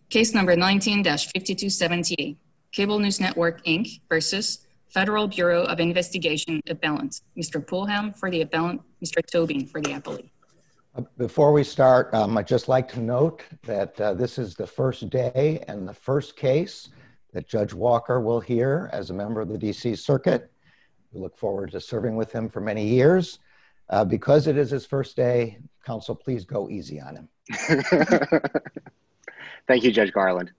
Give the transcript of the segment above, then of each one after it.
Case number 19-5278, Cable News Network, Inc. versus Federal Bureau of Investigation appellant. Mr. Poolham for the appellant, Mr. Tobin for the appellee. Before we start, I'd just like to note that this is the first day and the first case that Judge Walker will hear as a member of the DC Circuit. We look forward to serving with him for many years. Because it is his first day, counsel, please go easy on him. Thank you, Judge Garland.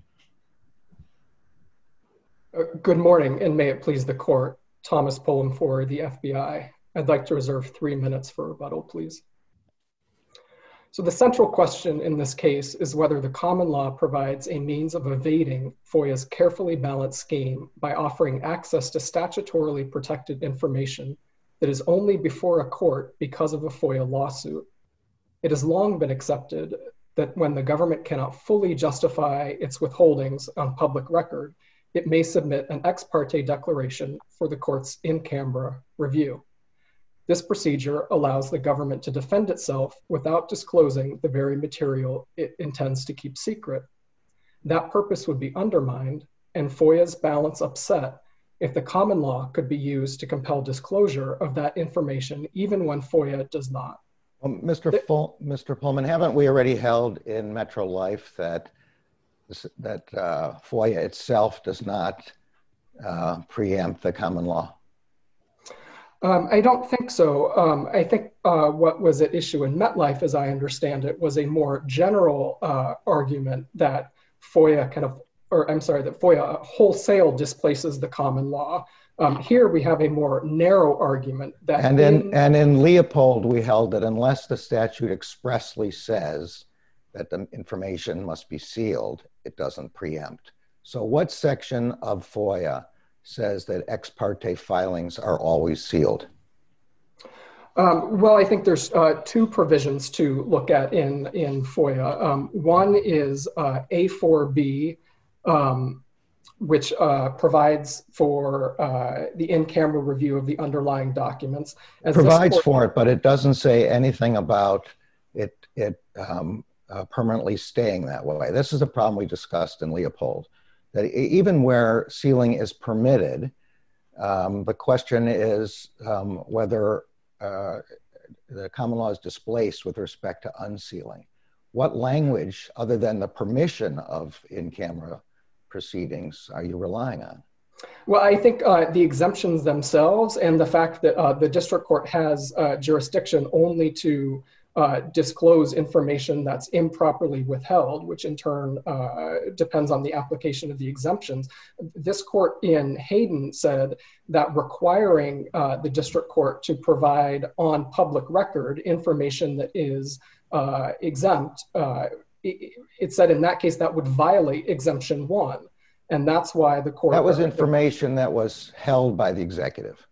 Good morning, and may it please the court. Thomas Pullum for the FBI. I'd like to reserve 3 minutes for rebuttal, please. So the central question in this case is whether the common law provides a means of evading FOIA's carefully balanced scheme by offering access to statutorily protected information that is only before a court because of a FOIA lawsuit. It has long been accepted that when the government cannot fully justify its withholdings on public record, it may submit an ex parte declaration for the court's in-camera review. This procedure allows the government to defend itself without disclosing the very material it intends to keep secret. That purpose would be undermined and FOIA's balance upset if the common law could be used to compel disclosure of that information even when FOIA does not. Well, Mr. Pullman, haven't we already held in Metro Life that FOIA itself does not preempt the common law? I don't think so. I think what was at issue in MetLife, as I understand it, was a more general argument that FOIA that FOIA wholesale displaces the common law. Here we have a more narrow argument that in Leopold we held that unless the statute expressly says that the information must be sealed, it doesn't preempt. So what section of FOIA says that ex parte filings are always sealed? Well, I think there's two provisions to look at in FOIA. One is A4B, which provides for the in-camera review of the underlying documents. Provides for it, but it doesn't say anything about it permanently staying that way. This is a problem we discussed in Leopold, that even where sealing is permitted, the question is whether the common law is displaced with respect to unsealing. What language, other than the permission of in-camera proceedings, are you relying on? Well, I think the exemptions themselves and the fact that the district court has jurisdiction only to disclose information that's improperly withheld, which in turn depends on the application of the exemptions. This court in Hayden said that requiring the district court to provide on public record information that is exempt, it said in that case that would violate exemption 1. And that's why the court— That was information that was held by the executive.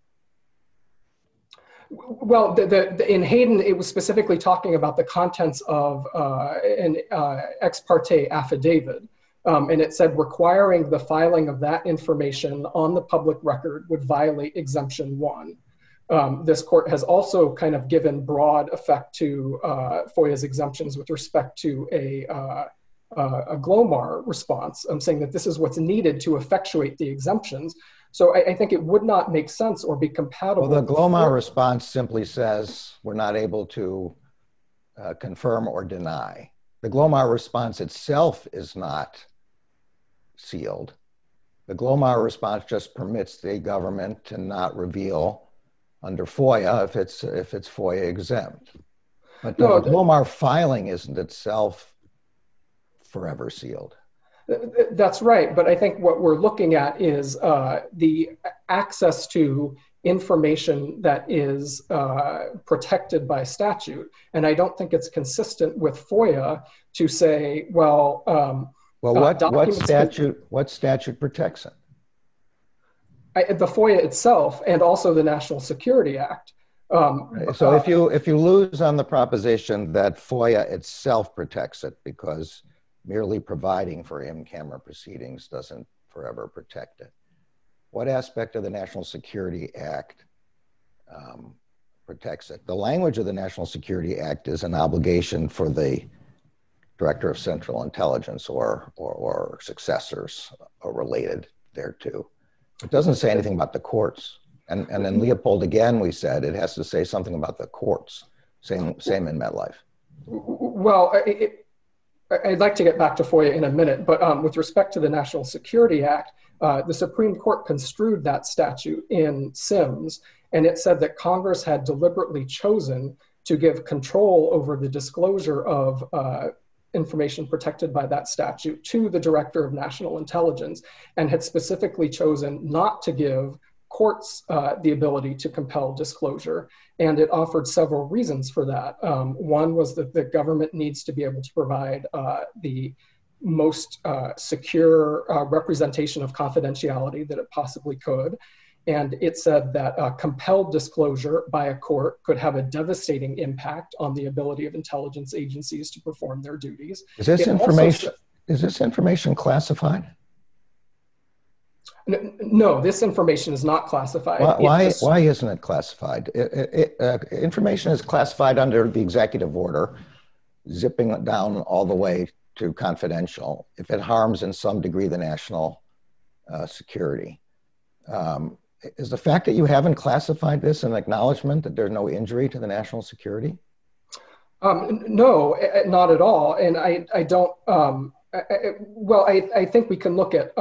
Well, in Hayden, it was specifically talking about the contents of an ex parte affidavit. And it said requiring the filing of that information on the public record would violate exemption 1. This court has also kind of given broad effect to FOIA's exemptions with respect to a GLOMAR response. I'm saying that this is what's needed to effectuate the exemptions. So I think it would not make sense or be compatible. Well, the GLOMAR response simply says we're not able to confirm or deny. The GLOMAR response itself is not sealed. The GLOMAR response just permits the government to not reveal under FOIA if it's FOIA exempt. But the GLOMAR filing isn't itself forever sealed. That's right. But I think what we're looking at is the access to information that is protected by statute. And I don't think it's consistent with FOIA to say, what statute protects it? The FOIA itself and also the National Security Act. So if you lose on the proposition that FOIA itself protects it because merely providing for in-camera proceedings doesn't forever protect it, what aspect of the National Security Act protects it? The language of the National Security Act is an obligation for the Director of Central Intelligence or successors are related thereto. It doesn't say anything about the courts. And in Leopold, again, we said it has to say something about the courts. Same in MetLife. Well, I'd like to get back to FOIA in a minute, but with respect to the National Security Act, the Supreme Court construed that statute in Sims, and it said that Congress had deliberately chosen to give control over the disclosure of information protected by that statute to the Director of National Intelligence, and had specifically chosen not to give courts the ability to compel disclosure. And it offered several reasons for that. One was that the government needs to be able to provide the most secure representation of confidentiality that it possibly could. And it said that compelled disclosure by a court could have a devastating impact on the ability of intelligence agencies to perform their duties. Is this information classified? No, this information is not classified. Why isn't it classified? Information is classified under the executive order, zipping it down all the way to confidential if it harms in some degree the national security. Is the fact that you haven't classified this an acknowledgement that there's no injury to the national security? No, not at all. And I don't, I think we can look at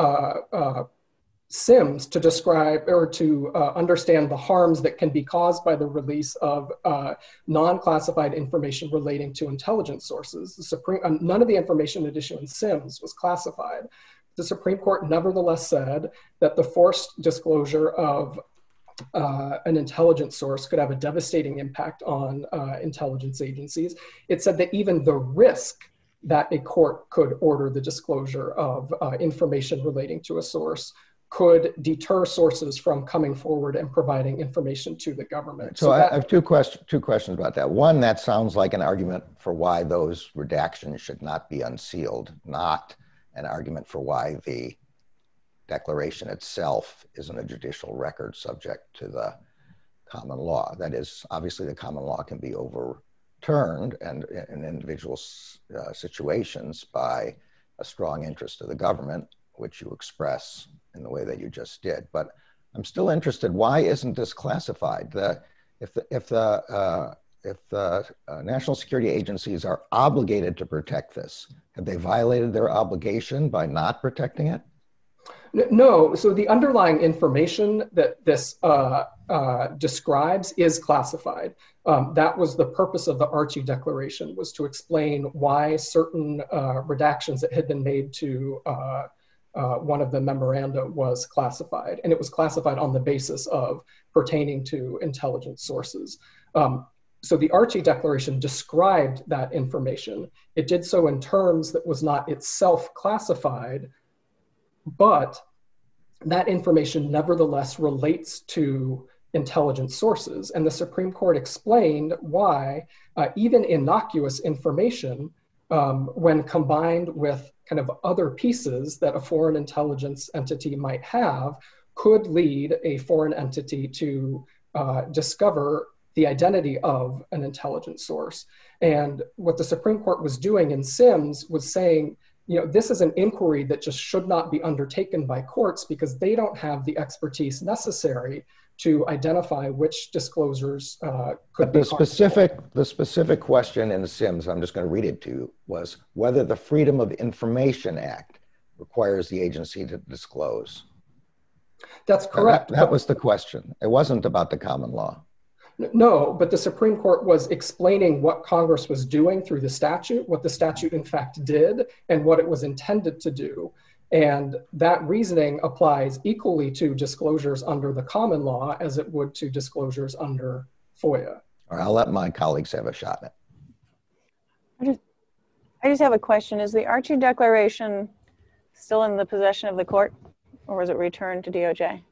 Sims to describe or to understand the harms that can be caused by the release of non-classified information relating to intelligence sources. None of the information at issue in Sims was classified. The Supreme Court nevertheless said that the forced disclosure of an intelligence source could have a devastating impact on intelligence agencies. It said that even the risk that a court could order the disclosure of information relating to a source could deter sources from coming forward and providing information to the government. So I have two questions about that. One, that sounds like an argument for why those redactions should not be unsealed, not an argument for why the declaration itself isn't a judicial record subject to the common law. That is, obviously the common law can be overturned and in individual situations by a strong interest of the government, which you express in the way that you just did. But I'm still interested, why isn't this classified? If the national security agencies are obligated to protect this, have they violated their obligation by not protecting it? No, so the underlying information that this describes is classified. That was the purpose of the Archie Declaration, was to explain why certain redactions that had been made to one of the memoranda was classified. And it was classified on the basis of pertaining to intelligence sources. So the Archie Declaration described that information. It did so in terms that was not itself classified, but that information nevertheless relates to intelligence sources. And the Supreme Court explained why even innocuous information, when combined with kind of other pieces that a foreign intelligence entity might have, could lead a foreign entity to discover the identity of an intelligence source. And what the Supreme Court was doing in Sims was saying, you know, this is an inquiry that just should not be undertaken by courts because they don't have the expertise necessary to identify which disclosures could be harmful. The specific question in the Sims, I'm just going to read it to you, was whether the Freedom of Information Act requires the agency to disclose. That's correct. That was the question. It wasn't about the common law. No, but the Supreme Court was explaining what Congress was doing through the statute, what the statute in fact did, and what it was intended to do. And that reasoning applies equally to disclosures under the common law as it would to disclosures under FOIA. All right, I'll let my colleagues have a shot at it. I just have a question. Is the Archie Declaration still in the possession of the court, or was it returned to DOJ?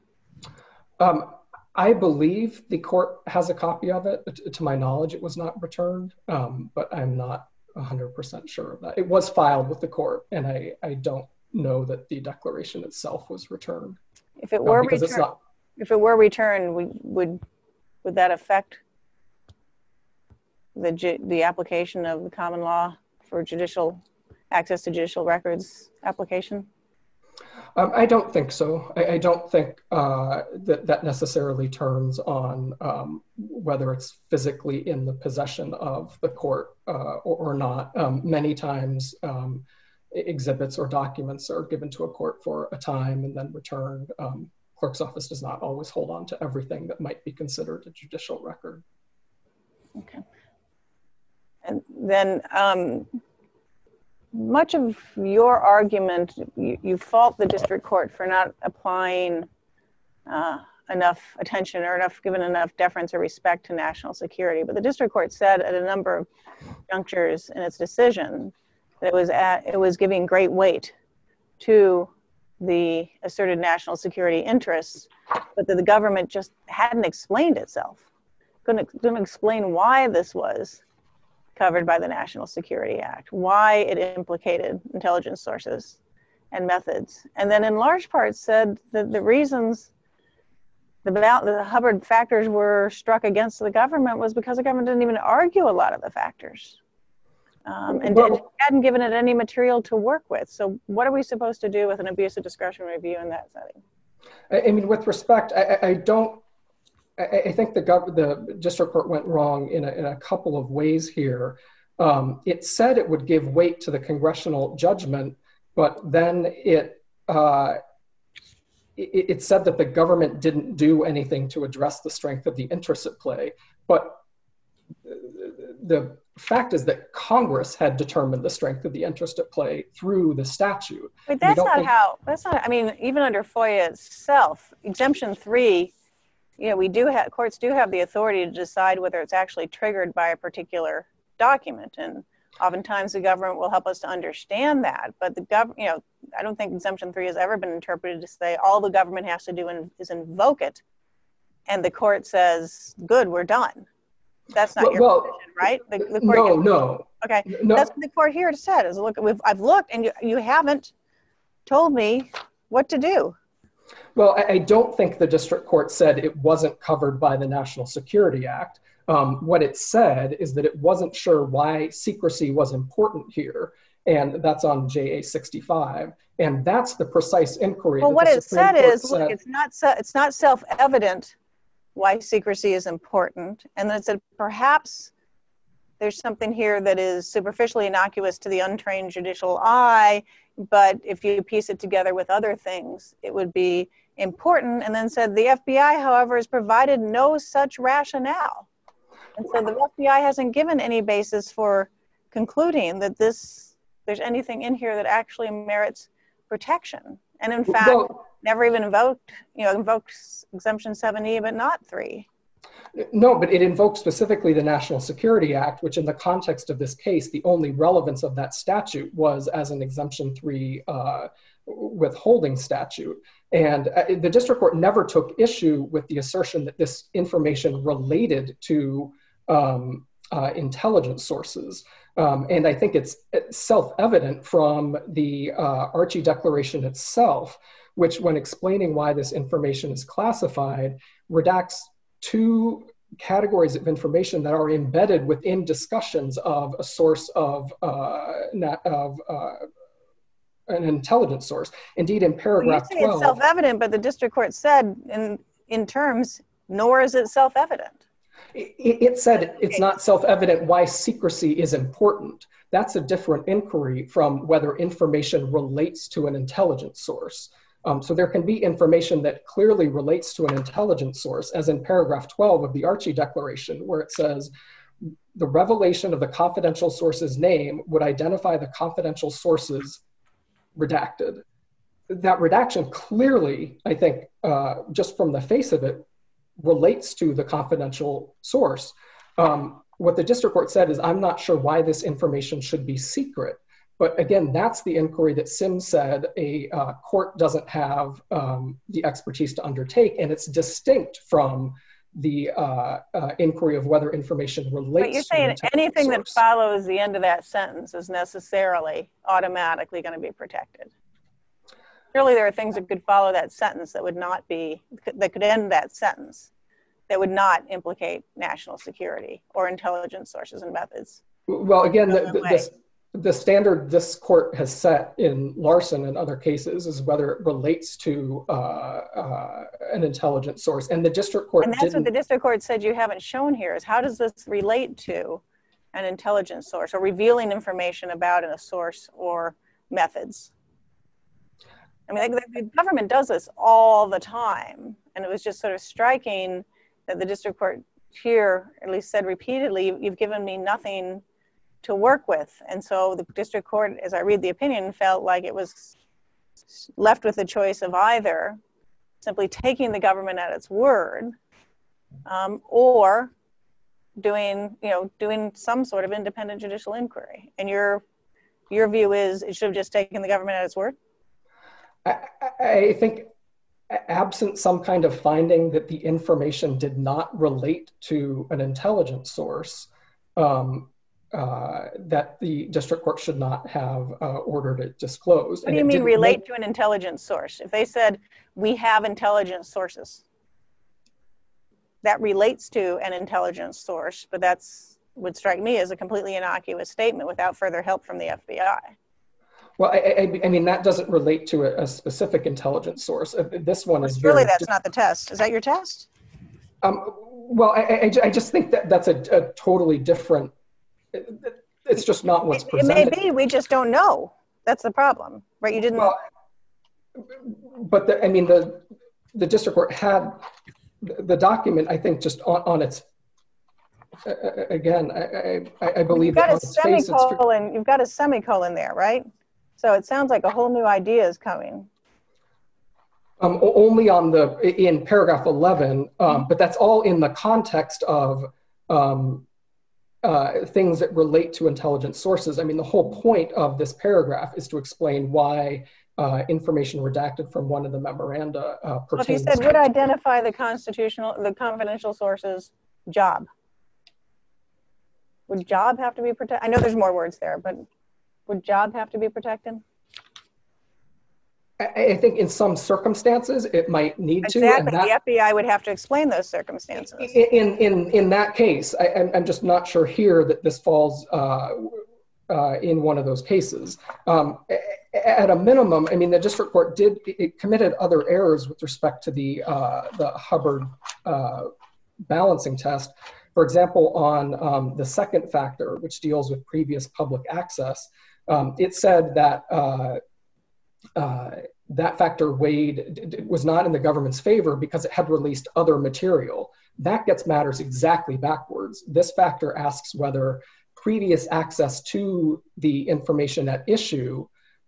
I believe the court has a copy of it. To my knowledge, it was not returned, but I'm not 100% sure of that. It was filed with the court, and I don't know that the declaration itself was returned. If it were returned, would that affect the application of the common law for judicial access to judicial records application? I don't think so. I don't think that necessarily turns on whether it's physically in the possession of the court or not. Many times exhibits or documents are given to a court for a time and then returned. Clerk's office does not always hold on to everything that might be considered a judicial record. Okay. And then much of your argument, you fault the district court for not applying enough attention or given enough deference or respect to national security. But the district court said at a number of junctures in its decision that it was giving great weight to the asserted national security interests, but that the government just hadn't explained itself. Couldn't explain why this was covered by the National Security Act, why it implicated intelligence sources and methods. And then in large part said that the reasons the Hubbard factors were struck against the government was because the government didn't even argue a lot of the factors. And hadn't given it any material to work with. So what are we supposed to do with an abuse of discretion review in that setting? I mean, with respect, I think the district court went wrong in a couple of ways here. It said it would give weight to the congressional judgment, but then it said that the government didn't do anything to address the strength of the interests at play. But the fact is that Congress had determined the strength of the interest at play through the statute. But I mean, even under FOIA itself, Exemption 3, courts do have the authority to decide whether it's actually triggered by a particular document. And oftentimes the government will help us to understand that. But I don't think Exemption 3 has ever been interpreted to say all the government has to do is invoke it. And the court says, good, we're done. That's not your position, right? The court no. Okay, no. That's what the court here said. Is look, I've looked, and you haven't told me what to do. Well, I don't think the district court said it wasn't covered by the National Security Act. What it said is that it wasn't sure why secrecy was important here, and that's on JA 65. And that's the precise inquiry. Well, what it said is, look, it's not self-evident why secrecy is important. And then it said, perhaps there's something here that is superficially innocuous to the untrained judicial eye, but if you piece it together with other things, it would be important. And then said, the FBI, however, has provided no such rationale. And so the FBI hasn't given any basis for concluding that there's anything in here that actually merits protection. And in fact, never even invoked Exemption 7E, but not 3. No, but it invoked specifically the National Security Act, which in the context of this case, the only relevance of that statute was as an Exemption 3 withholding statute. And the district court never took issue with the assertion that this information related to intelligence sources. And I think it's self-evident from the Archie Declaration itself, which when explaining why this information is classified, redacts 2 categories of information that are embedded within discussions of a source of an intelligence source. Indeed, in paragraph 12. It's self-evident, but the district court said in terms, nor is it self-evident. It said it's not self-evident why secrecy is important. That's a different inquiry from whether information relates to an intelligence source. So there can be information that clearly relates to an intelligence source, as in paragraph 12 of the Archie Declaration, where it says, the revelation of the confidential source's name would identify the confidential source's redacted. That redaction clearly, I think, just from the face of it, relates to the confidential source. What the district court said is, I'm not sure why this information should be secret. But again, that's the inquiry that Sims said a court doesn't have the expertise to undertake, and it's distinct from the inquiry of whether information relates. But you're saying anything that follows the end of that sentence is necessarily automatically going to be protected. Surely there are things that could follow that sentence that would not be, that could end that sentence, that would not implicate national security or intelligence sources and methods. Well, again, the standard this court has set in Larson and other cases is whether it relates to an intelligence source. And the district court And that's what the district court said you haven't shown here, is how does this relate to an intelligence source or revealing information about a source or methods? I mean, the government does this all the time. And it was just sort of striking that the district court here at least said repeatedly, you've given me nothing to work with. And so the district court, as I read the opinion, felt like it was left with the choice of either simply taking the government at its word or doing some sort of independent judicial inquiry. And your view is it should have just taken the government at its word? I think absent some kind of finding that the information did not relate to an intelligence source, that the district court should not have ordered it disclosed. What do you mean relate to an intelligence source? If they said, we have intelligence sources, that relates to an intelligence source, but would strike me as a completely innocuous statement without further help from the FBI. Well, I mean, that doesn't relate to a specific intelligence source. This one is really, that's not the test. Is that your test? Well, I just think that that's a totally different, it's just not what's presented. It may be, we just don't know. That's the problem, right? You didn't. Well, but the district court had the document, I think, just on its, again, I believe that on its face, you've got a semicolon there, right? So it sounds like a whole new idea is coming. Only in paragraph 11, but that's all in the context of things that relate to intelligence sources. I mean, the whole point of this paragraph is to explain why information redacted from one of the memoranda pertains. Well, if you said would identify the confidential source's job. Would job have to be protected? I know there's more words there, but would job have to be protected? I think in some circumstances it might need to. Exactly, the FBI would have to explain those circumstances. In that case, I'm just not sure here that this falls in one of those cases. At a minimum, I mean, the district court committed other errors with respect to the Hubbard balancing test. For example, on the second factor, which deals with previous public access, it said that that factor was not in the government's favor because it had released other material. That gets matters exactly backwards. This factor asks whether previous access to the information at issue,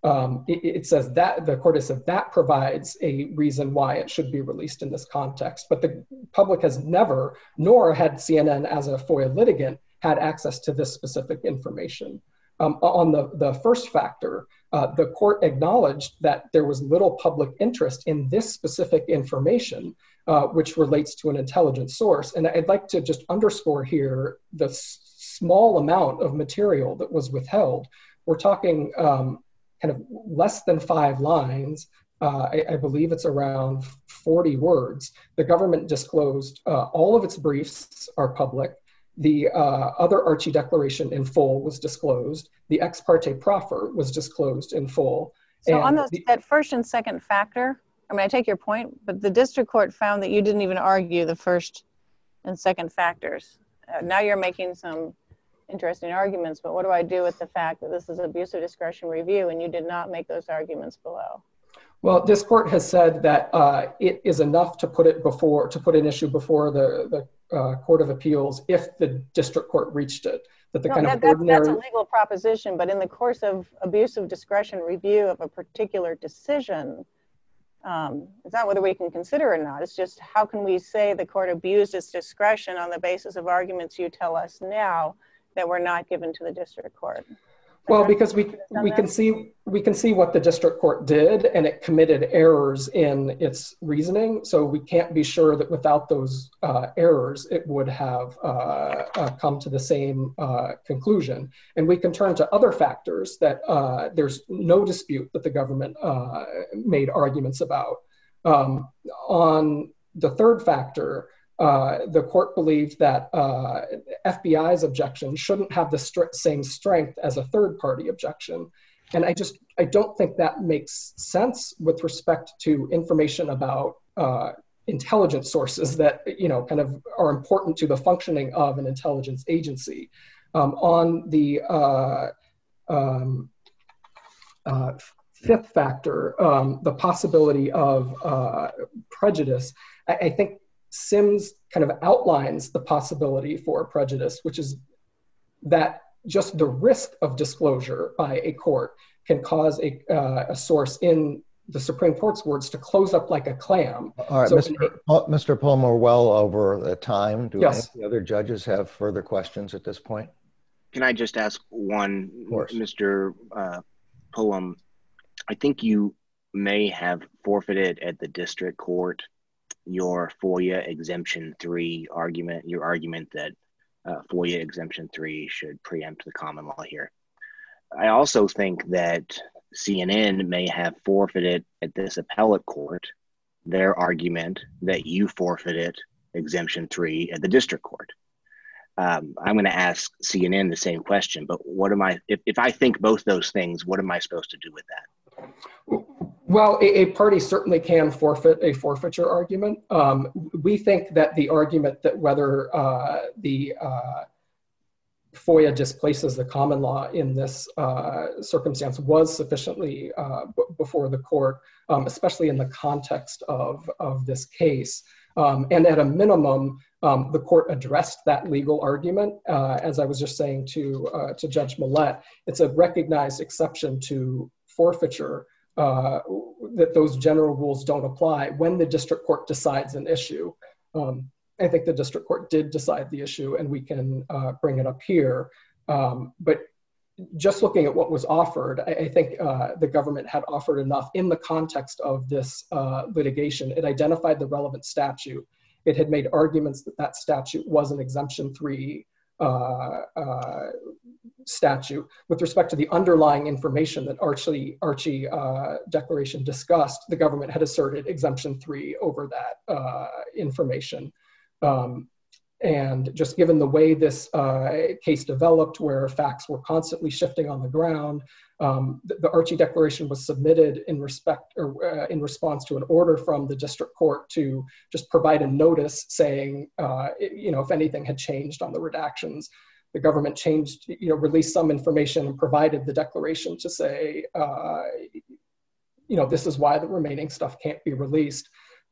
it says that the court has said that provides a reason why it should be released in this context. But the public has never, nor had CNN as a FOIA litigant, had access to this specific information. On the first factor, the court acknowledged that there was little public interest in this specific information, which relates to an intelligence source. And I'd like to just underscore here the small amount of material that was withheld. We're talking kind of less than 5 lines. I believe it's around 40 words. The government disclosed all of its briefs are public. The other Archie declaration in full was disclosed. The ex parte proffer was disclosed in full. So on that first and second factor, I mean, I take your point, but the district court found that you didn't even argue the first and second factors. Now you're making some interesting arguments, but what do I do with the fact that this is abuse of discretion review and you did not make those arguments below? Well, this court has said that it is enough to put an issue before the Court of Appeals if the district court reached it. That's a legal proposition, but in the course of abuse of discretion review of a particular decision, it's not whether we can consider it or not. It's just how can we say the court abused its discretion on the basis of arguments you tell us now that were not given to the district court? Well, because we can see what the district court did, and it committed errors in its reasoning. So we can't be sure that without those errors, it would have come to the same conclusion. And we can turn to other factors that there's no dispute that the government made arguments about. On the third factor, the court believed that FBI's objection shouldn't have the same strength as a third-party objection. And I don't think that makes sense with respect to information about intelligence sources that, kind of are important to the functioning of an intelligence agency. On the fifth factor, the possibility of prejudice, I think Sims kind of outlines the possibility for prejudice, which is that just the risk of disclosure by a court can cause a source, in the Supreme Court's words, to close up like a clam. All right, So Mr. Pullum, we're well over the time. Do Yes. any of the other judges have further questions at this point? Can I just ask one, Of course. Mr. Pullum? I think you may have forfeited at the district court your FOIA Exemption 3 argument, your argument that FOIA Exemption 3 should preempt the common law here. I also think that CNN may have forfeited at this appellate court their argument that you forfeited Exemption 3 at the district court. I'm going to ask CNN the same question, but if I think both those things, what am I supposed to do with that? Well, a party certainly can forfeit a forfeiture argument. We think that the argument that whether the FOIA displaces the common law in this circumstance was sufficiently before the court, especially in the context of this case. And at a minimum, the court addressed that legal argument. As I was just saying to Judge Millett, it's a recognized exception to forfeiture that those general rules don't apply when the district court decides an issue. I think the district court did decide the issue, and we can bring it up here. But just looking at what was offered, I think the government had offered enough in the context of this litigation. It identified the relevant statute. It had made arguments that that statute was an Exemption 3 statute. With respect to the underlying information that Archie Declaration discussed, the government had asserted Exemption 3 over that information. And just given the way this case developed, where facts were constantly shifting on the ground, the Archie Declaration was submitted in response to an order from the district court to just provide a notice saying, if anything had changed on the redactions. The government released some information and provided the declaration to say, this is why the remaining stuff can't be released.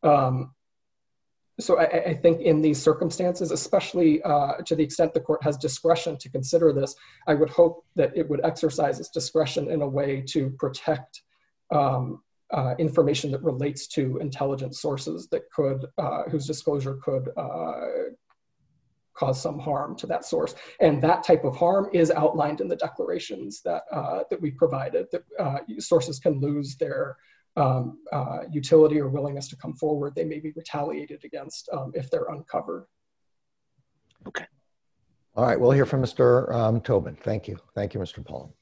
So I think in these circumstances, especially to the extent the court has discretion to consider this, I would hope that it would exercise its discretion in a way to protect information that relates to intelligence sources that whose disclosure could cause some harm to that source. And that type of harm is outlined in the declarations that we provided, that sources can lose their utility or willingness to come forward. They may be retaliated against if they're uncovered. Okay. All right, we'll hear from Mr. Tobin. Thank you. Thank you, Mr. Pullum.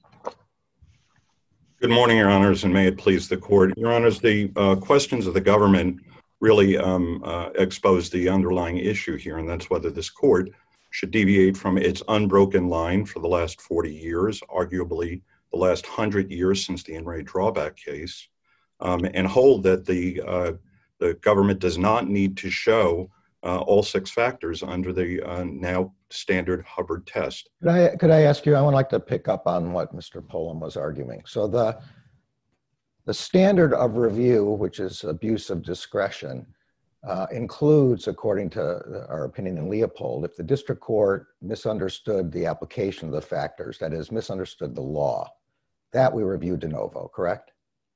Good morning, Your Honors, and may it please the court. Your Honors, the questions of the government really expose the underlying issue here, and that's whether this court should deviate from its unbroken line for the last 40 years, arguably the last 100 years since the In re Drawback case, and hold that the government does not need to show all 6 factors under the now standard Hubbard test. Could I ask you, I would like to pick up on what Mr. Pullum was arguing. So the standard of review, which is abuse of discretion, includes, according to our opinion in Leopold, if the district court misunderstood the application of the factors, that is, misunderstood the law, that we review de novo, correct?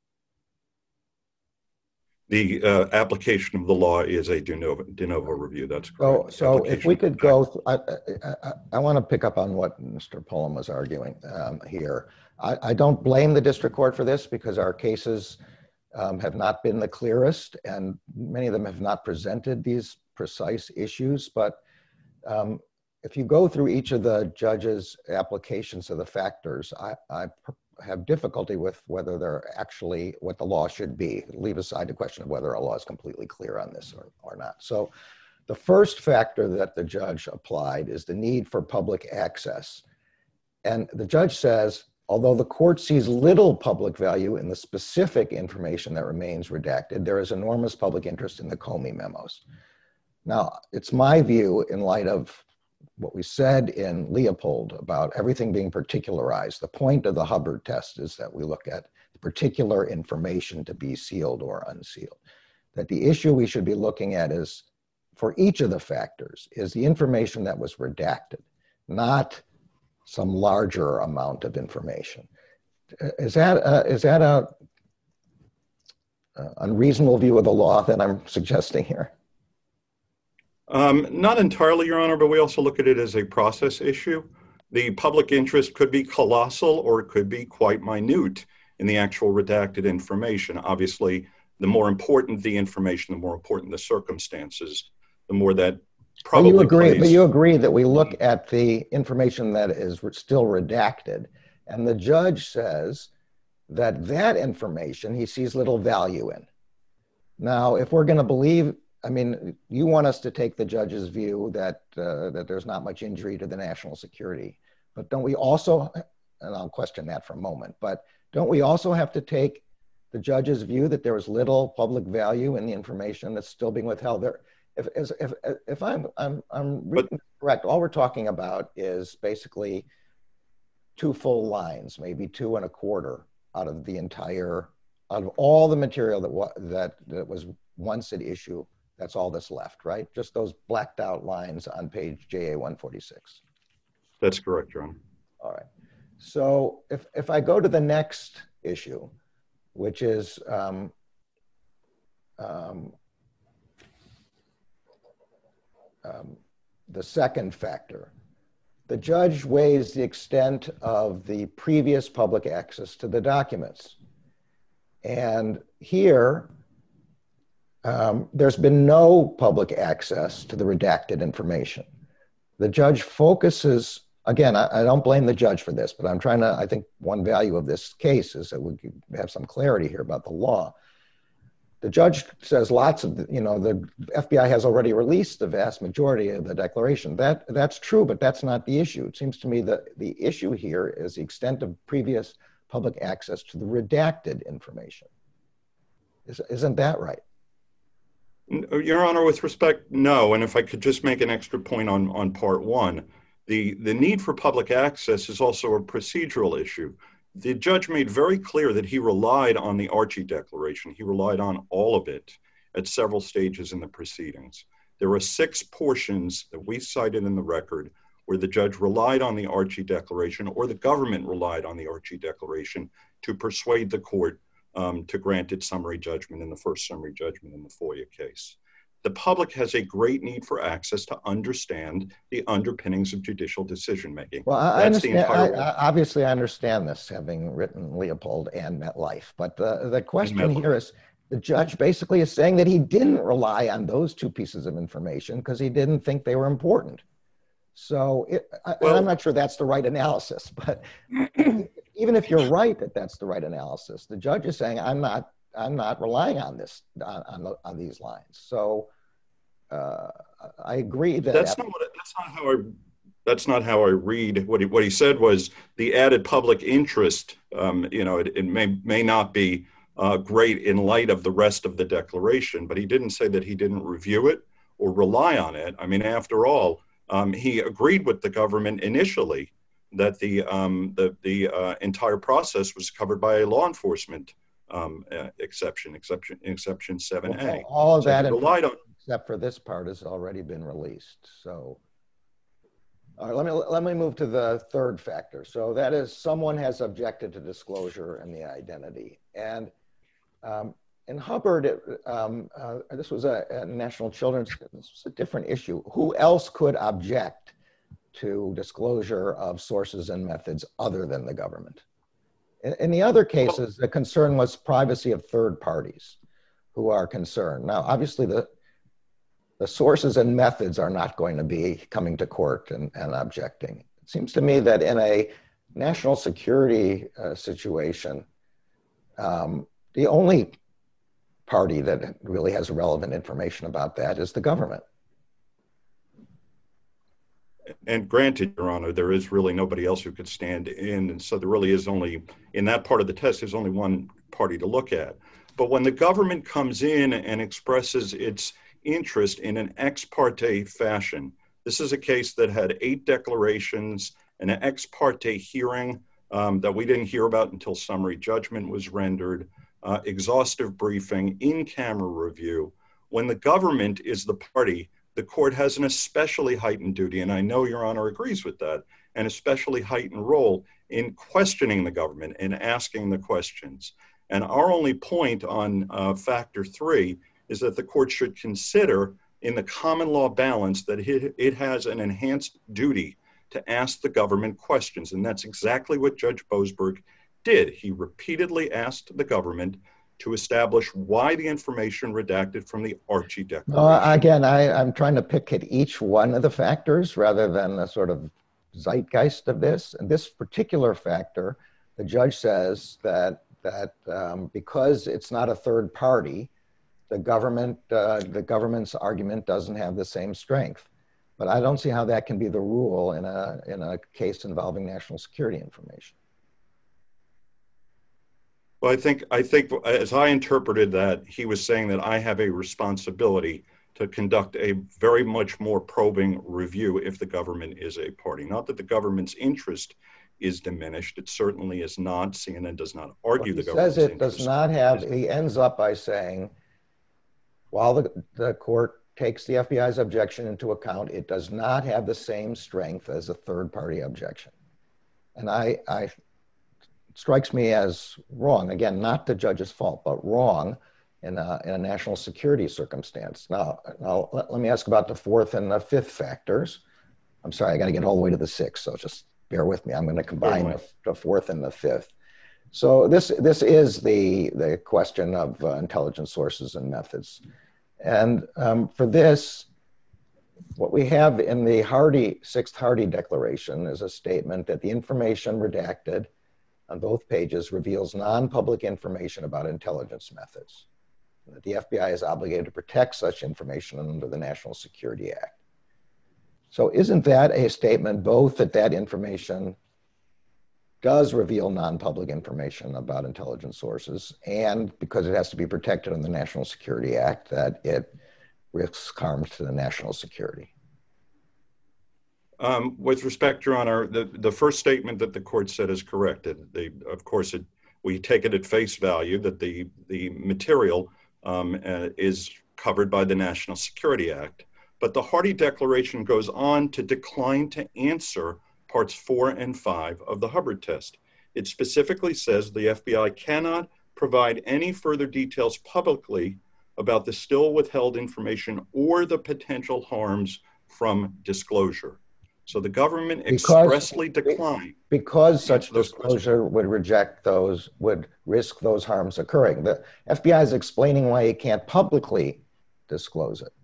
The application of the law is a de novo review. That's correct. So if we could go, I want to pick up on what Mr. Pullum was arguing here. I don't blame the district court for this because our cases have not been the clearest and many of them have not presented these precise issues. But if you go through each of the judges' applications of the factors, I have difficulty with whether they're actually what the law should be. Leave aside the question of whether a law is completely clear on this or not. So The first factor that the judge applied is the need for public access. And the judge says, although the court sees little public value in the specific information that remains redacted, there is enormous public interest in the Comey memos. Now, it's my view, in light of what we said in Leopold about everything being particularized, the point of the Hubbard test is that we look at particular information to be sealed or unsealed. That the issue we should be looking at is, for each of the factors, is the information that was redacted, not some larger amount of information. Is that a unreasonable view of the law that I'm suggesting here? Not entirely, Your Honor, but we also look at it as a process issue. The public interest could be colossal or it could be quite minute in the actual redacted information. Obviously, the more important the information, the more important the circumstances, the more that probably But you agree that we look at the information that is still redacted, and the judge says that that information he sees little value in. Now, if we're going to believe, I mean, you want us to take the judge's view that that there's not much injury to the national security, but don't we also, and I'll question that for a moment, but don't we also have to take the judge's view that there is little public value in the information that's still being withheld? There, if I'm reading correct, all we're talking about is basically 2 full lines, maybe 2 1/4 out of the entire, out of all the material that was once at issue. That's all that's left, right? Just those blacked out lines on page JA 146. That's correct, Your Honor. All right. So if I go to the next issue, which is the second factor, the judge weighs the extent of the previous public access to the documents. And here, there's been no public access to the redacted information. The judge focuses, again, I don't blame the judge for this, but I'm trying to, I think one value of this case is that we have some clarity here about the law. The judge says lots of, you know, the FBI has already released the vast majority of the declaration. That's true, but that's not the issue. It seems to me that the issue here is the extent of previous public access to the redacted information. Isn't that right? Your Honor, with respect, no. And if I could just make an extra point on part 1, the need for public access is also a procedural issue. The judge made very clear that he relied on the Archie Declaration. He relied on all of it at several stages in the proceedings. There were 6 portions that we cited in the record where the judge relied on the Archie Declaration, or the government relied on the Archie Declaration to persuade the court to grant its summary judgment in the first summary judgment in the FOIA case. The public has a great need for access to understand the underpinnings of judicial decision-making. Well, I understand. Obviously, I understand this, having written Leopold and MetLife. But the question here is, the judge basically is saying that he didn't rely on those 2 pieces of information because he didn't think they were important. So I'm not sure that's the right analysis, but even if you're right that that's the right analysis, the judge is saying, I'm not relying on this, on these lines. So I agree that that's not how I read what he said. Was the added public interest, you know, it may not be great in light of the rest of the declaration, but he didn't say that he didn't review it or rely on it. I mean, after all, he agreed with the government initially that the entire process was covered by a law enforcement exception 7A. Well, all of that, except for this part, has already been released. So let me move to the third factor. So that is, someone has objected to disclosure and the identity. And in Hubbard, this was a National Children's, this was a different issue. Who else could object to disclosure of sources and methods other than the government? In the other cases, the concern was privacy of third parties who are concerned. Now, obviously, the sources and methods are not going to be coming to court and objecting. It seems to me that in a national security situation, the only party that really has relevant information about that is the government. and granted, Your Honor, there is really nobody else who could stand in. And so there really is only, in that part of the test, there's only one party to look at. But when the government comes in and expresses its interest in an ex parte fashion, this is a case that had 8 declarations, an ex parte hearing that we didn't hear about until summary judgment was rendered, exhaustive briefing, in-camera review. When the government is the party, the court has an especially heightened duty, and I know Your Honor agrees with that, an especially heightened role in questioning the government and asking the questions. And our only point on factor 3 is that the court should consider in the common law balance that it has an enhanced duty to ask the government questions. And that's exactly what Judge Boasberg did. He repeatedly asked the government to establish why the information redacted from the Archie Declaration. Again, I'm trying to pick at each one of the factors rather than the sort of zeitgeist of this. And this particular factor, the judge says that because it's not a third party, the government's argument doesn't have the same strength. But I don't see how that can be the rule in a case involving national security information. Well, I think as I interpreted that, he was saying that I have a responsibility to conduct a very much more probing review if the government is a party. Not that the government's interest is diminished. It certainly is not. CNN does not argue the government's interest. He says it does not have, he ends up by saying, while the court takes the FBI's objection into account, it does not have the same strength as a third party objection. And it strikes me as wrong, again, not the judge's fault, but wrong in a national security circumstance. Now let me ask about the 4th and the 5th factors. I'm sorry, I got to get all the way to the 6th, so just bear with me. I'm going to combine the 4th and the 5th. So this is the question of intelligence sources and methods. And for this, what we have in the 6th Hardy Declaration is a statement that the information redacted on both pages reveals non-public information about intelligence methods, and that the FBI is obligated to protect such information under the National Security Act. So isn't that a statement both that information does reveal non-public information about intelligence sources, and because it has to be protected in the National Security Act, that it risks harm to the national security? With respect, Your Honor, the first statement that the court said is correct. Of course, we take it at face value that the material is covered by the National Security Act. But the Hardy Declaration goes on to decline to answer parts 4 and 5 of the Hubbard test. It specifically says the FBI cannot provide any further details publicly about the still withheld information or the potential harms from disclosure. So the government expressly declined. Because such disclosure would risk those harms occurring. The FBI is explaining why it can't publicly disclose it.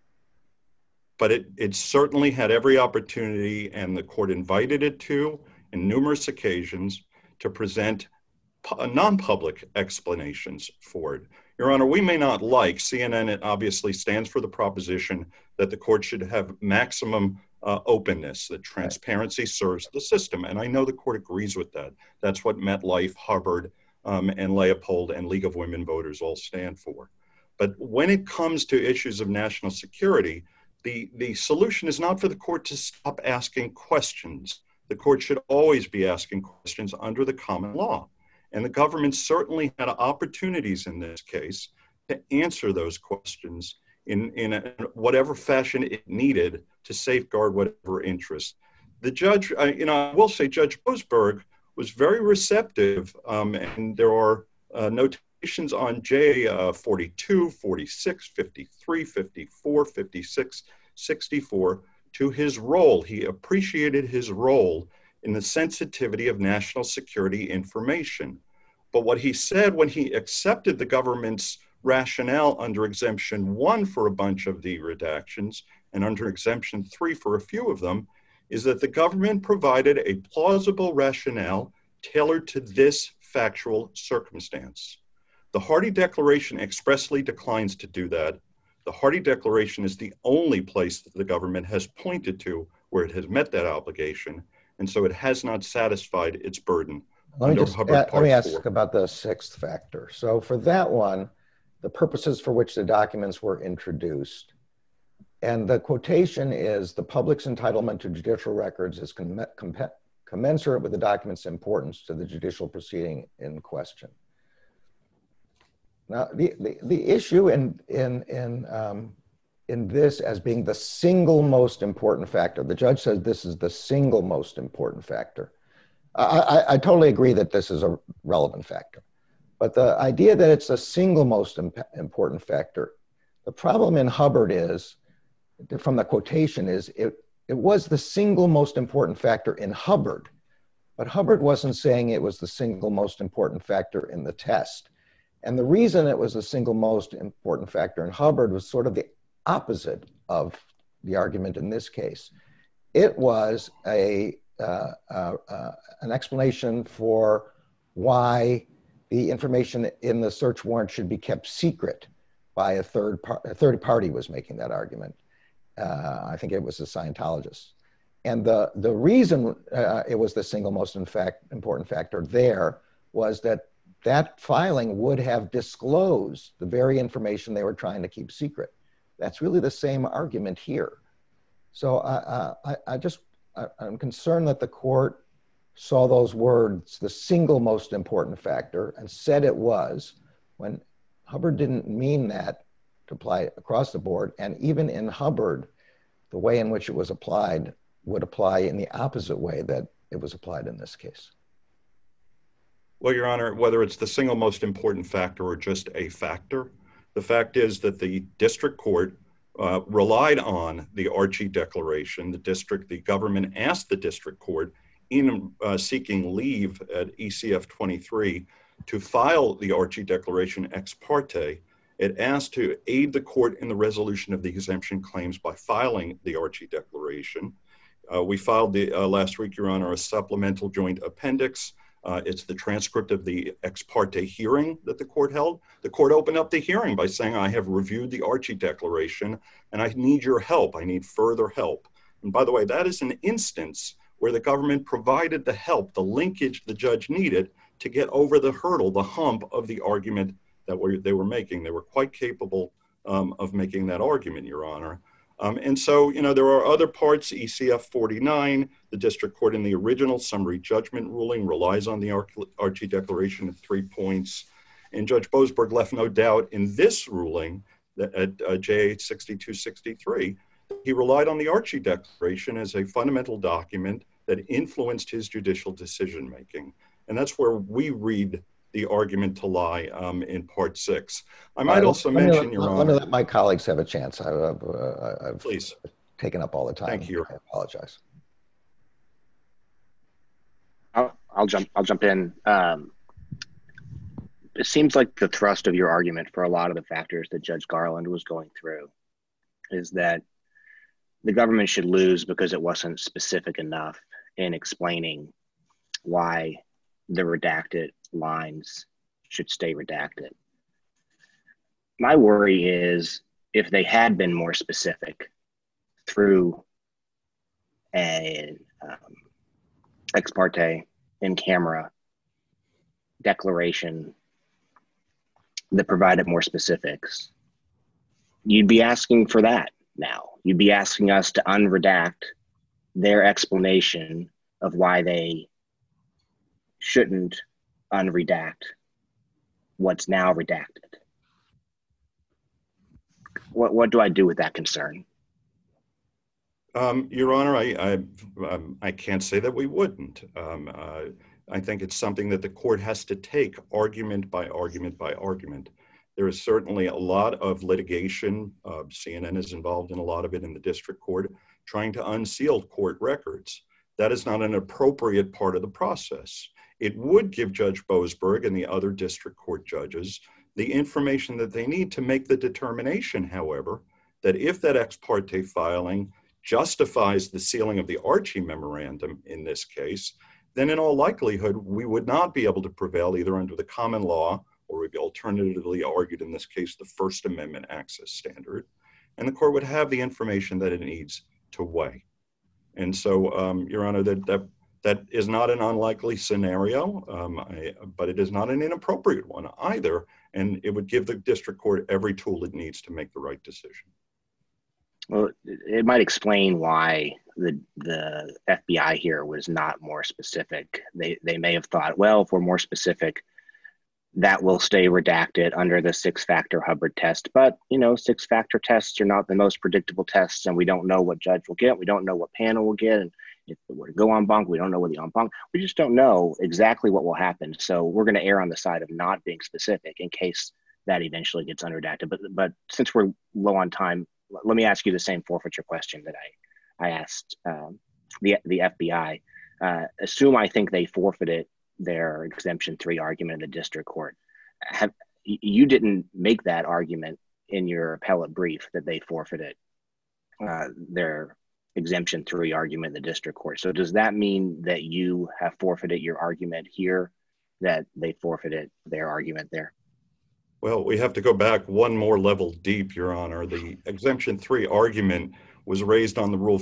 But it certainly had every opportunity, and the court invited it to, in numerous occasions, to present non-public explanations for it. Your Honor, we may not like CNN. It obviously stands for the proposition that the court should have maximum openness, that transparency serves the system. And I know the court agrees with that. That's what MetLife, Hubbard, and Leopold and League of Women Voters all stand for. But when it comes to issues of national security, the solution is not for the court to stop asking questions. The court should always be asking questions under the common law. And the government certainly had opportunities in this case to answer those questions in whatever fashion it needed to safeguard whatever interest. The judge, I will say Judge Boasberg was very receptive, and there are notations on J42, 46, 53, 54, 56, 64 to his role. He appreciated his role in the sensitivity of national security information. But what he said when he accepted the government's rationale under Exemption 1 for a bunch of the redactions and under Exemption 3 for a few of them is that the government provided a plausible rationale tailored to this factual circumstance. The Hardy Declaration expressly declines to do that. The Hardy Declaration is the only place that the government has pointed to where it has met that obligation, and so it has not satisfied its burden. Let me ask about the sixth factor. So for that one, the purposes for which the documents were introduced, and the quotation is, the public's entitlement to judicial records is commensurate with the document's importance to the judicial proceeding in question. Now, the issue in this as being the single most important factor, the judge says this is the single most important factor. I totally agree that this is a relevant factor, but the idea that it's the single most important factor, the problem in Hubbard is, from the quotation is, it was the single most important factor in Hubbard, but Hubbard wasn't saying it was the single most important factor in the test. And the reason it was the single most important factor in Hubbard was sort of the opposite of the argument in this case. It was an explanation for why the information in the search warrant should be kept secret by a third party was making that argument. I think it was a Scientologist. And the reason it was the single most important factor there was that filing would have disclosed the very information they were trying to keep secret. That's really the same argument here. So I'm concerned that the court saw those words, the single most important factor, and said it was, when Hubbard didn't mean that to apply across the board. And even in Hubbard, the way in which it was applied would apply in the opposite way that it was applied in this case. Well, Your Honor, whether it's the single most important factor or just a factor, the fact is that the district court relied on the Archie Declaration. The government asked the district court in seeking leave at ECF 23 to file the Archie Declaration ex parte. It asked to aid the court in the resolution of the exemption claims by filing the Archie Declaration. We filed last week, Your Honor, a supplemental joint appendix. It's the transcript of the ex parte hearing that the court held. The court opened up the hearing by saying, I have reviewed the Archie Declaration and I need your help. I need further help. And by the way, that is an instance where the government provided the help, the linkage the judge needed to get over the hurdle, the hump of the argument that they were making. They were quite capable of making that argument, Your Honor. And so, there are other parts, ECF 49, the district court in the original summary judgment ruling relies on the Archie Declaration at 3 points. And Judge Boasberg left no doubt in this ruling that at JA 6263, he relied on the Archie Declaration as a fundamental document that influenced his judicial decision-making. And that's where we read the argument to lie in part 6. I might also mention, Your Honor. Let me let my colleagues have a chance. I've please taken up all the time. Thank you. I apologize. I'll jump in. It seems like the thrust of your argument for a lot of the factors that Judge Garland was going through is that the government should lose because it wasn't specific enough in explaining why the redacted lines should stay redacted. My worry is if they had been more specific through an ex parte in camera declaration that provided more specifics, you'd be asking for that now. You'd be asking us to unredact their explanation of why they shouldn't unredact what's now redacted. What do I do with that concern? Your Honor, I can't say that we wouldn't. I think it's something that the court has to take argument by argument by argument. There is certainly a lot of litigation. CNN is involved in a lot of it in the district court, trying to unseal court records. That is not an appropriate part of the process. It would give Judge Boasberg and the other district court judges the information that they need to make the determination, however, that if that ex parte filing justifies the sealing of the Archie memorandum in this case, then in all likelihood, we would not be able to prevail either under the common law or we'd be alternatively argued in this case, the First Amendment access standard. And the court would have the information that it needs to weigh. And so, Your Honor, that is not an unlikely scenario, but it is not an inappropriate one either. And it would give the district court every tool it needs to make the right decision. Well, it might explain why the FBI here was not more specific. They may have thought, well, if we're more specific, that will stay redacted under the 6-factor Hubbard test. But, 6-factor tests are not the most predictable tests, and we don't know what judge will get. We don't know what panel will get. And if it were to go en banc, we don't know what the en banc. We just don't know exactly what will happen. So we're going to err on the side of not being specific in case that eventually gets unredacted. But since we're low on time, let me ask you the same forfeiture question that I asked the FBI. Assume I think they forfeited their exemption 3 argument in the district court. You didn't make that argument in your appellate brief that they forfeited their exemption 3 argument in the district court. So does that mean that you have forfeited your argument here, that they forfeited their argument there? Well, we have to go back one more level deep, Your Honor. The exemption 3 argument was raised on the Rule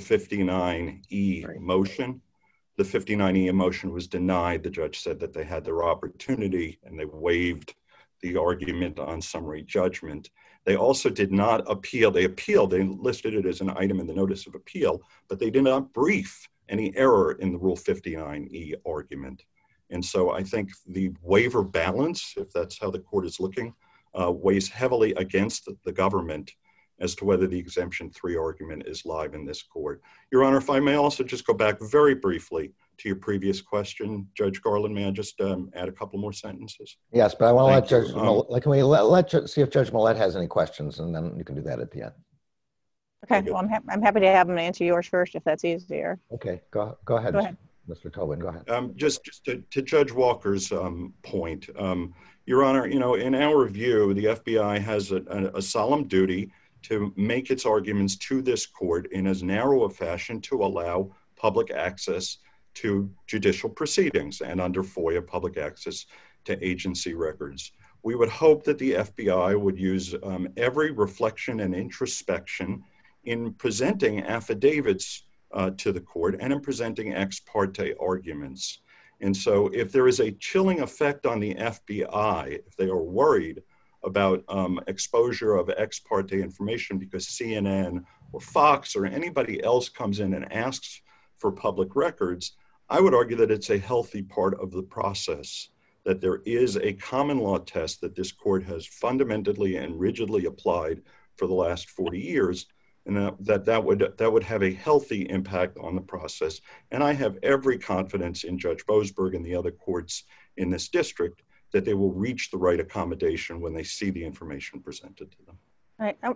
59E motion. The 59E motion was denied. The judge said that they had their opportunity and they waived the argument on summary judgment. They also did not appeal. They appealed. They listed it as an item in the notice of appeal, but they did not brief any error in the Rule 59E argument. And so I think the waiver balance, if that's how the court is looking, weighs heavily against the government as to whether the exemption 3 argument is live in this court. Your Honor, if I may also just go back very briefly to your previous question, Judge Garland, may I just add a couple more sentences? Yes, but I want to let Judge Millett, can we see if Judge Millett has any questions, and then you can do that at the end. Okay, well, I'm happy to have him answer yours first if that's easier. Okay, go ahead. Go ahead. Mr. Tobin, go ahead. Just to Judge Walker's point, Your Honor, in our view, the FBI has a solemn duty to make its arguments to this court in as narrow a fashion to allow public access to judicial proceedings and under FOIA public access to agency records. We would hope that the FBI would use every reflection and introspection in presenting affidavits to the court and in presenting ex parte arguments. And so if there is a chilling effect on the FBI, if they are worried about exposure of ex parte information because CNN or Fox or anybody else comes in and asks for public records, I would argue that it's a healthy part of the process, that there is a common law test that this court has fundamentally and rigidly applied for the last 40 years, and that would have a healthy impact on the process. And I have every confidence in Judge Boasberg and the other courts in this district that they will reach the right accommodation when they see the information presented to them. All right.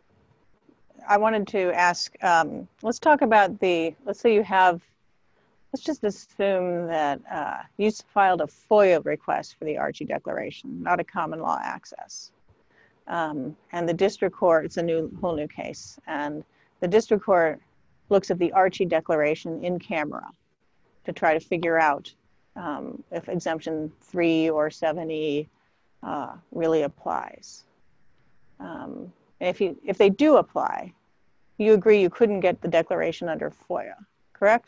I wanted to ask, let's talk about let's just assume that you filed a FOIA request for the Archie Declaration, not a common law access. And the district court, it's a whole new case, and the district court looks at the Archie Declaration in camera to try to figure out if exemption 3 or 7E really applies. And if they do apply, you agree you couldn't get the declaration under FOIA, correct?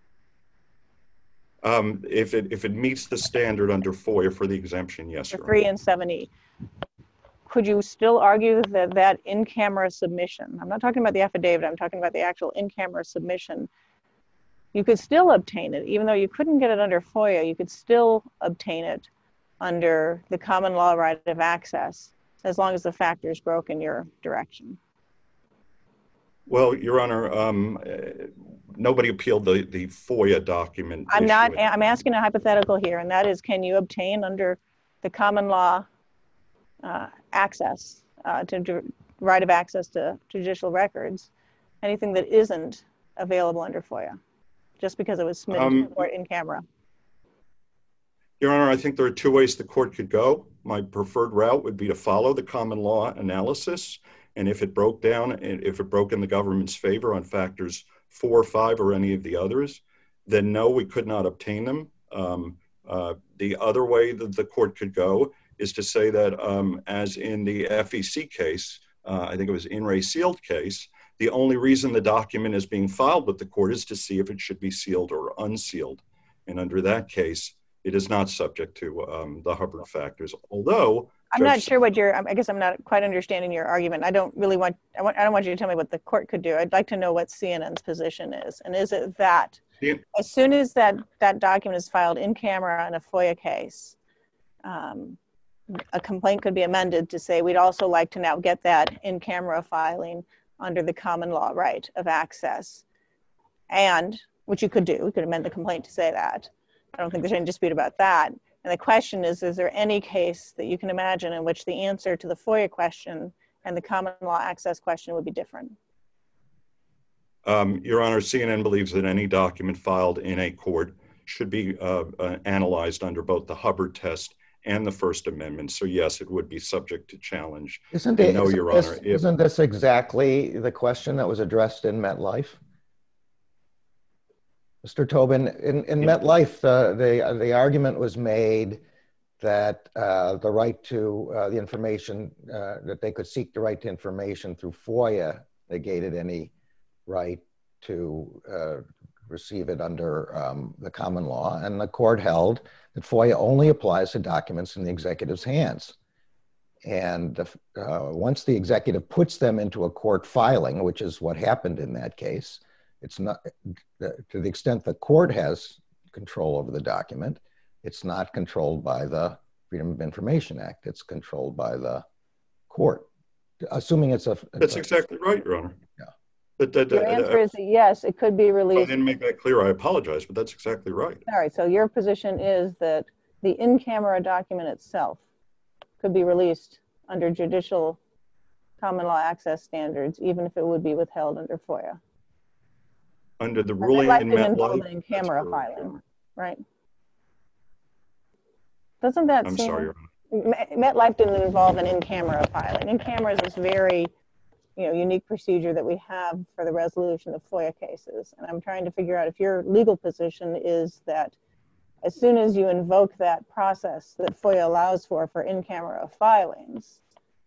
If it meets the standard under FOIA for the exemption, yes. For 3 and 7E. Could you still argue that in-camera submission, I'm not talking about the affidavit, I'm talking about the actual in-camera submission, you could still obtain it, even though you couldn't get it under FOIA, you could still obtain it under the common law right of access, as long as the factors broke in your direction? Well, Your Honor, nobody appealed the FOIA document. I'm asking a hypothetical here, and that is, can you obtain under the common law access to right of access to judicial records, anything that isn't available under FOIA, just because it was submitted to the court in camera? Your Honor, I think there are 2 ways the court could go. My preferred route would be to follow the common law analysis, and if it broke down, and if it broke in the government's favor on factors 4 or 5 or any of the others, then no, we could not obtain them. The other way that the court could go is to say that, as in the FEC case, I think it was In re Sealed case, The only reason the document is being filed with the court is to see if it should be sealed or unsealed. And under that case, it is not subject to the Hubbard factors. Although I'm not sure what I guess I'm not quite understanding your argument. I don't want you to tell me what the court could do. I'd like to know what CNN's position is. And is it that as soon as that document is filed in camera in a FOIA case, a complaint could be amended to say, we'd also like to now get that in camera filing under the common law right of access. And, which you could do, you could amend the complaint to say that. I don't think there's any dispute about that. And the question is there any case that you can imagine in which the answer to the FOIA question and the common law access question would be different? Your Honor, CNN believes that any document filed in a court should be analyzed under both the Hubbard test and the First Amendment. So yes, it would be subject to challenge. Isn't this exactly the question that was addressed in MetLife? Mr. Tobin, in MetLife, the argument was made that the right to the information, that they could seek the right to information through FOIA negated any right to receive it under the common law. And the court held that FOIA only applies to documents in the executive's hands. And once the executive puts them into a court filing, which is what happened in that case, it's not, to the extent the court has control over the document, it's not controlled by the Freedom of Information Act. It's controlled by the court, assuming it's a... That's exactly right, Your Honor. Yeah. Your answer is yes, it could be released. I didn't make that clear, I apologize, but that's exactly right. All right, so your position is that the in-camera document itself could be released under judicial common law access standards, even if it would be withheld under FOIA. Under the ruling in MetLife, in-camera filing, right? Doesn't that I'm seem... sorry, Your Honor. MetLife didn't involve an in-camera filing. In-camera is this very unique procedure that we have for the resolution of FOIA cases. And I'm trying to figure out if your legal position is that as soon as you invoke that process that FOIA allows for in-camera filings,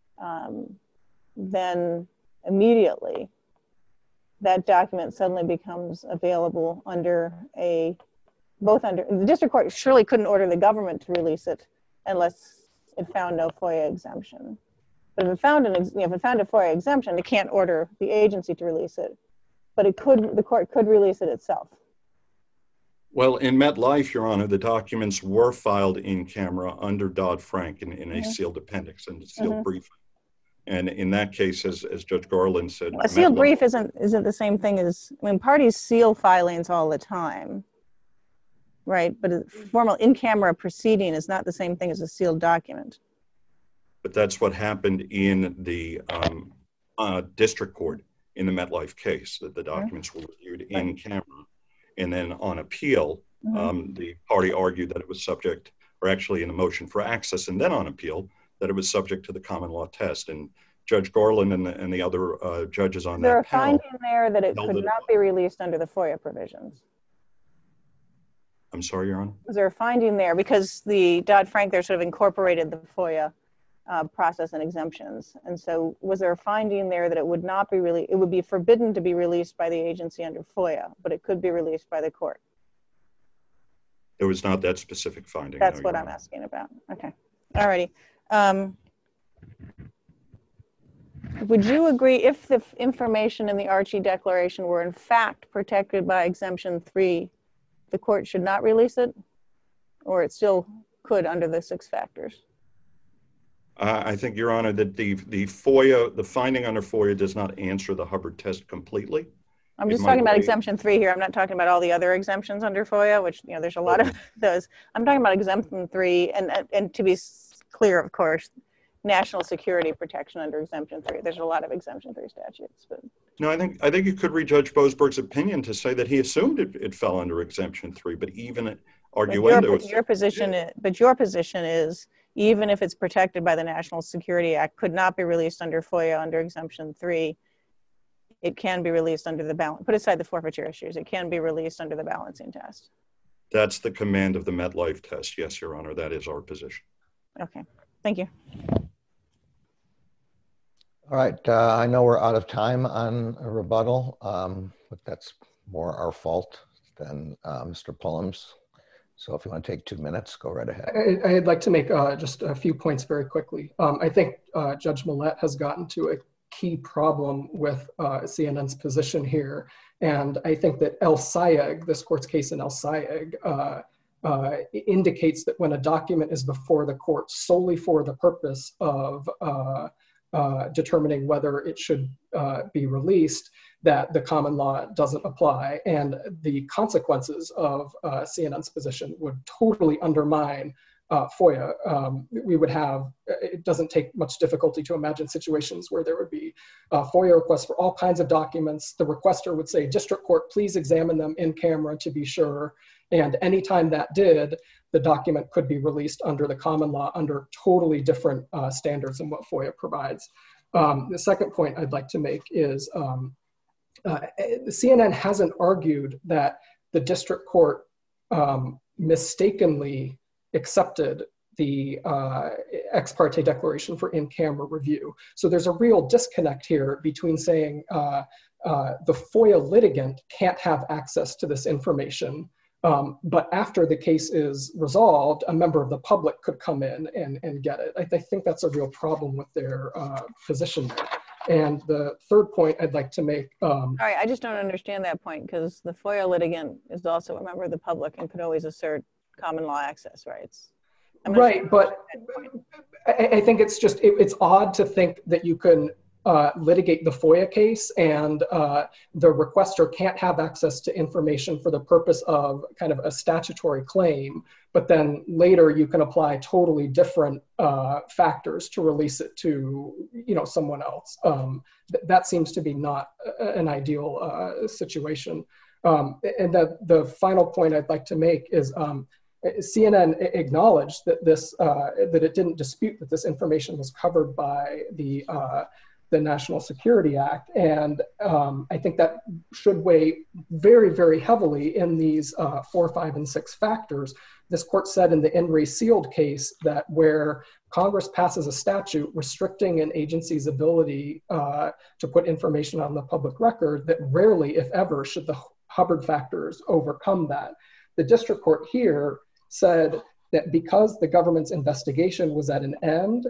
then immediately that document suddenly becomes available under the district court surely couldn't order the government to release it unless it found no FOIA exemption. But if it found a FOIA exemption, it can't order the agency to release it, but the court could release it itself. Well, in MetLife, Your Honor, the documents were filed in camera under Dodd-Frank in a sealed appendix and a sealed brief. And in that case, as Judge Garland said, a sealed brief isn't the same thing as, parties seal filings all the time, right? But a formal in-camera proceeding is not the same thing as a sealed document. But that's what happened in the district court in the MetLife case, that the documents were reviewed in camera. And then on appeal, the party argued that it was subject, or actually in a motion for access, and then on appeal, that it was subject to the common law test. And Judge Garland and the other judges on that panel... Is there a finding there that it could not be released under the FOIA provisions? I'm sorry, Your Honor? Was there a finding there? Because the Dodd-Frank there sort of incorporated the FOIA process and exemptions. And so was there a finding there that it would not be it would be forbidden to be released by the agency under FOIA, but it could be released by the court? There was not that specific finding. That's what I'm asking about. Okay. All righty. Would you agree if the information in the Archie Declaration were in fact protected by Exemption 3, the court should not release it, or it still could under the 6 factors? I think, Your Honor, that the FOIA, the finding under FOIA does not answer the Hubbard test completely. I'm just talking about Exemption 3 here. I'm not talking about all the other exemptions under FOIA, which, there's a lot of those. I'm talking about Exemption 3, and to be clear, of course, national security protection under Exemption 3. There's a lot of Exemption 3 statutes. But no, I think you could read Judge Boasberg's opinion to say that he assumed it fell under Exemption 3, but even arguendo. But your position is, even if it's protected by the National Security Act, could not be released under FOIA under Exemption 3. It can be released under the balance. Put aside the forfeiture issues. It can be released under the balancing test. That's the command of the MetLife test. Yes, Your Honor, that is our position. Okay, thank you. All right, I know we're out of time on a rebuttal, but that's more our fault than Mr. Pullum's. So if you want to take 2 minutes, go right ahead. I'd like to make just a few points very quickly. I think Judge Millett has gotten to a key problem with CNN's position here. And I think that El Sayegh, this court's case in El Sayegh, indicates that when a document is before the court solely for the purpose of determining whether it should be released, that the common law doesn't apply. And the consequences of CNN's position would totally undermine FOIA. We would have, it doesn't take much difficulty to imagine situations where there would be FOIA requests for all kinds of documents. The requester would say, district court, please examine them in camera to be sure. And anytime that did, the document could be released under the common law under totally different standards than what FOIA provides. The second point I'd like to make is CNN hasn't argued that the district court mistakenly accepted the ex parte declaration for in-camera review. So there's a real disconnect here between saying the FOIA litigant can't have access to this information, but after the case is resolved, a member of the public could come in and get it. I think that's a real problem with their position there. And the third point I'd like to make. All right, I just don't understand that point, because the FOIA litigant is also a member of the public and could always assert common law access rights. Right, but I think it's just, it's odd to think that you can litigate the FOIA case and the requester can't have access to information for the purpose of kind of a statutory claim, but then later you can apply totally different factors to release it to, you know, someone else. That seems to be not an ideal situation. And the final point I'd like to make is CNN acknowledged that this that it didn't dispute that this information was covered by the National Security Act, and I think that should weigh very, very heavily in these 4, 5, and 6 factors. This court said in the Enri Sealed case that where Congress passes a statute restricting an agency's ability to put information on the public record, that rarely, if ever, should the Hubbard factors overcome that. The district court here said that because the government's investigation was at an end,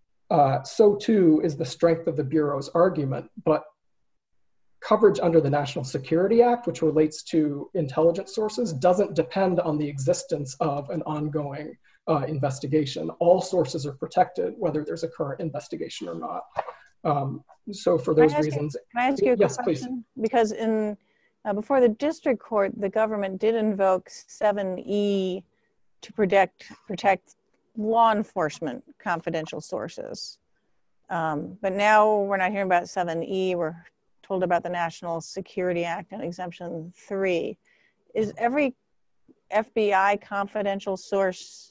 so too is the strength of the Bureau's argument, but coverage under the National Security Act, which relates to intelligence sources, doesn't depend on the existence of an ongoing investigation. All sources are protected, whether there's a current investigation or not. So for those reasons— Can I ask you a yes, question? please. Because in before the district court, the government did invoke 7E to protect law enforcement confidential sources. But now we're not hearing about 7E, we're told about the National Security Act and Exemption 3. Is every FBI confidential source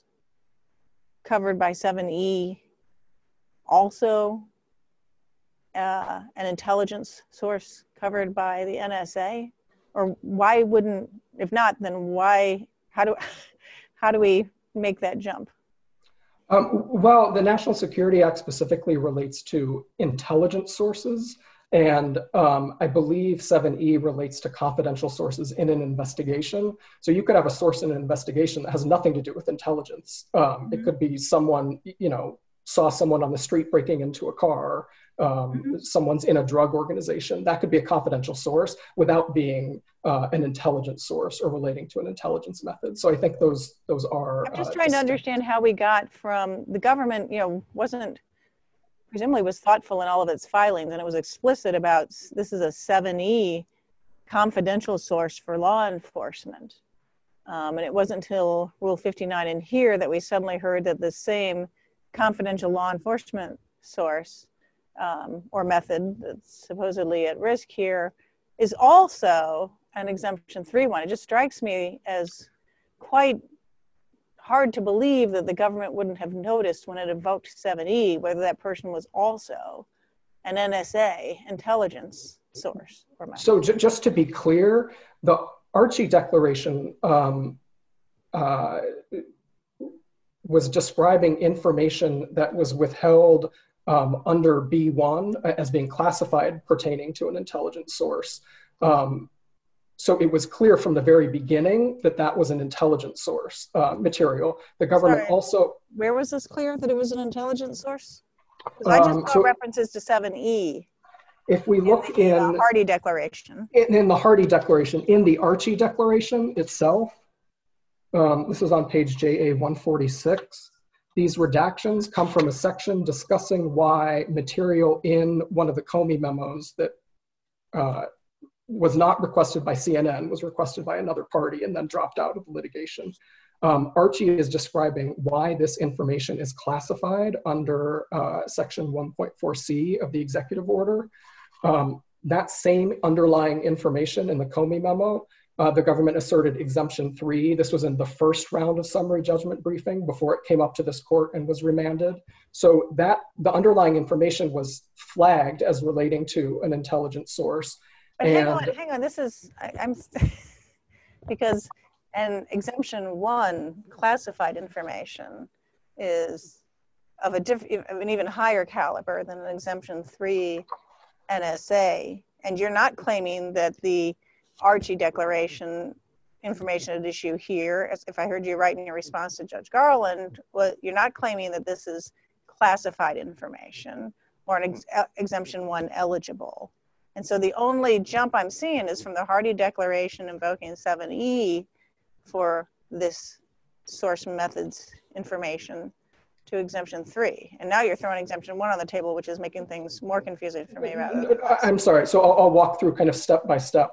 covered by 7E also an intelligence source covered by the NSA? Or why wouldn't, if not, then why, how do we make that jump? Well, the National Security Act specifically relates to intelligence sources, and I believe 7E relates to confidential sources in an investigation. So you could have a source in an investigation that has nothing to do with intelligence. It could be someone, you know, saw someone on the street breaking into a car, someone's in a drug organization. That could be a confidential source without being an intelligence source or relating to an intelligence method. So I think those are— I'm just trying to understand how we got from the government, you know, presumably was thoughtful in all of its filings, and it was explicit about this is a 7E confidential source for law enforcement. And it wasn't until Rule 59 in here that we suddenly heard that the same confidential law enforcement source or method that's supposedly at risk here is also an Exemption 3 one. It just strikes me as quite hard to believe that the government wouldn't have noticed when it invoked 7E whether that person was also an NSA intelligence source or method. So just to be clear, the Archie Declaration was describing information that was withheld under B1 as being classified pertaining to an intelligence source. So it was clear from the very beginning that that was an intelligence source material. The government also... Where was this clear that it was an intelligence source? Because I just saw references to 7E. If we look in the Hardy Declaration. In the Hardy Declaration, in the Archie Declaration itself, this is on page JA 146. These redactions come from a section discussing why material in one of the Comey memos that was not requested by CNN, was requested by another party and then dropped out of the litigation. Archie is describing why this information is classified under section 1.4C of the executive order. That same underlying information in the Comey memo, the government asserted exemption 3. This was in the first round of summary judgment briefing before it came up to this court and was remanded. So that the underlying information was flagged as relating to an intelligence source. But hang on, this is, because an exemption 1 classified information is of an even higher caliber than an exemption 3 NSA, and you're not claiming that the Archie Declaration information at issue here, as if I heard you right in your response to Judge Garland, you're not claiming that this is classified information or an exemption 1 eligible. And so the only jump I'm seeing is from the Hardy Declaration invoking 7E for this source methods information to exemption 3. And now you're throwing exemption 1 on the table, which is making things more confusing for me. I'm sorry, so I'll walk through kind of step by step.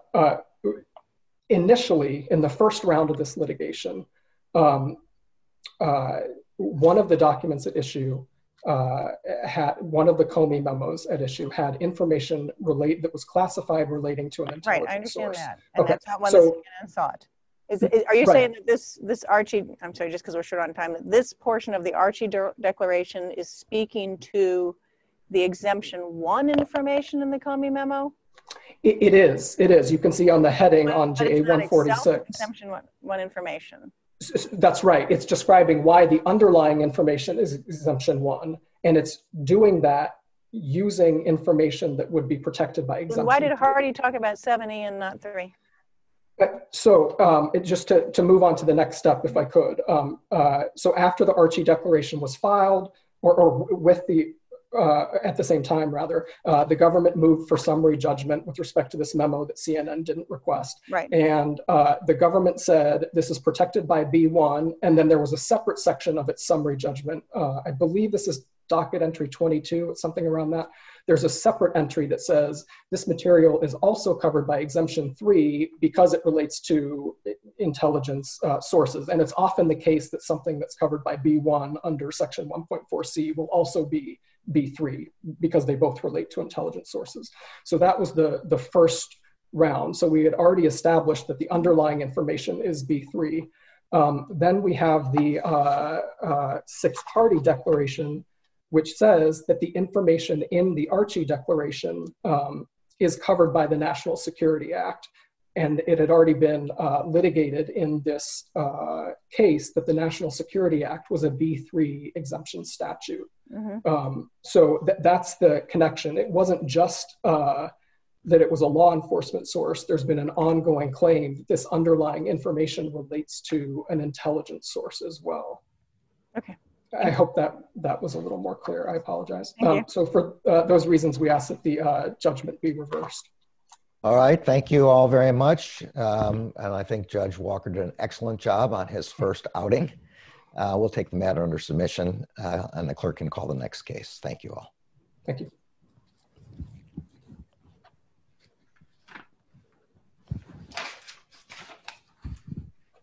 Initially, in the first round of this litigation, one of the documents at issue had, one of the Comey memos at issue had information that was classified relating to an intelligence source. Right, I understand source. that. And that's not one that CNN thought. Are you saying that this Archie, I'm sorry, just because we're short on time, that this portion of the Archie Declaration is speaking to the exemption 1 information in the Comey memo? It is. You can see on the heading on JA 146. Exemption 1 information. That's right. It's describing why the underlying information is exemption 1, and it's doing that using information that would be protected by exemption. Why did Hardy talk about 7E and not 3? So just to move on to the next step, if I could. So after the Archie Declaration was filed, or with the, at the same time rather, the government moved for summary judgment with respect to this memo that CNN didn't request. Right. And the government said this is protected by B1, and then there was a separate section of its summary judgment. I believe this is docket entry 22, it's something around that. There's a separate entry that says this material is also covered by exemption 3 because it relates to intelligence sources. And it's often the case that something that's covered by B1 under section 1.4C will also be B3 because they both relate to intelligence sources. So that was the first round. So we had already established that the underlying information is B3. Then we have the Sixth Hardy Declaration, which says that the information in the Archie Declaration is covered by the National Security Act. And it had already been litigated in this case that the National Security Act was a B3 exemption statute. Mm-hmm. So that's the connection. It wasn't just that it was a law enforcement source. There's been an ongoing claim that this underlying information relates to an intelligence source as well. Okay. I hope that was a little more clear. I apologize. Thank you. So for those reasons, we ask that the judgment be reversed. All right, thank you all very much. And I think Judge Walker did an excellent job on his first outing. We'll take the matter under submission and the clerk can call the next case. Thank you all. Thank you.